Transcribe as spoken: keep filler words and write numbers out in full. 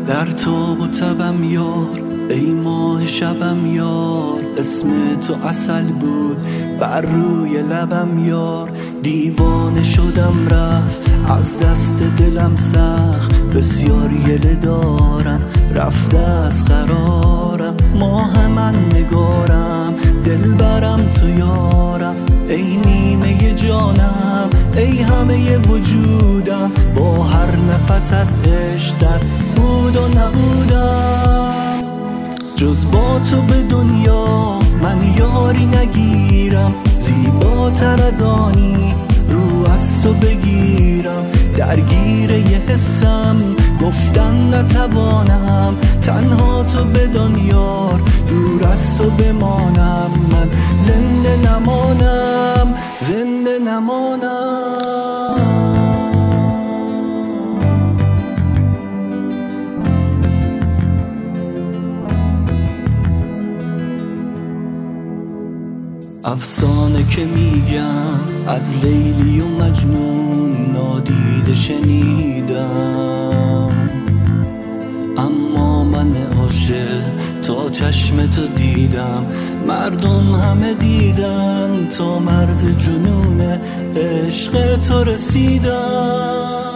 در تاب و تبم یار، ای ماه شبم یار، اسم تو عسل بود بر روی لبم یار. دیوانه شدم رفت از دست دلم سخت، بسیار گله دارم رفته از قرارم. ماه من نگارم دلبرم تو یارم، ای نیمه جانم ای همه وجودم. با هر نفست عشق در بود و نبودم، جز با تو به دنیا من یاری نگیرم. زیباتر از آنی رو از تو بگیرم، درگیر یه حسم گفتن نتوانم. تنها تو بدان یار، دور از تو بمانم. من زنده نمانم، زنده نمانم. افسانه که میگم از لیلی و مجنون نادیده شنیدم، اما من عاشق تا چشم تو دیدم. مردم همه دیدن تا مرز جنون عشق تو رسیدم.